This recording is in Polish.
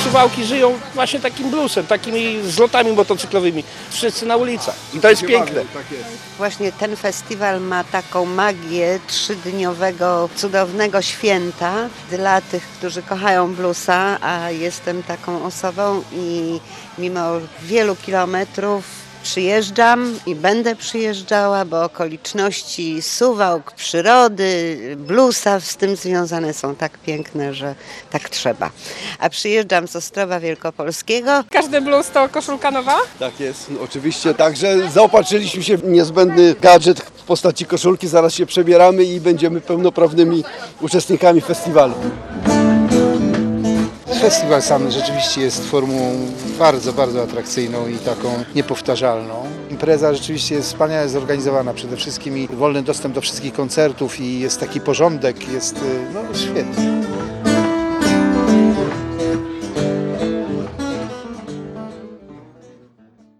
Suwałki żyją właśnie takim bluesem, takimi zlotami motocyklowymi. Wszyscy na ulicach i to jest piękne. Właśnie ten festiwal ma taką magię trzydniowego, cudownego święta dla tych, którzy kochają bluesa, a jestem taką osobą i mimo wielu kilometrów przyjeżdżam i będę przyjeżdżała, bo okoliczności Suwałk, przyrody, bluesa z tym związane są tak piękne, że tak trzeba. A przyjeżdżam z Ostrowa Wielkopolskiego. Każdy blues to koszulka nowa? Tak jest, oczywiście. Także zaopatrzyliśmy się w niezbędny gadżet w postaci koszulki. Zaraz się przebieramy i będziemy pełnoprawnymi uczestnikami festiwalu. Festiwal sam rzeczywiście jest formułą bardzo, bardzo atrakcyjną i taką niepowtarzalną. Impreza rzeczywiście jest wspaniale zorganizowana przede wszystkim i wolny dostęp do wszystkich koncertów i jest taki porządek, jest świetnie.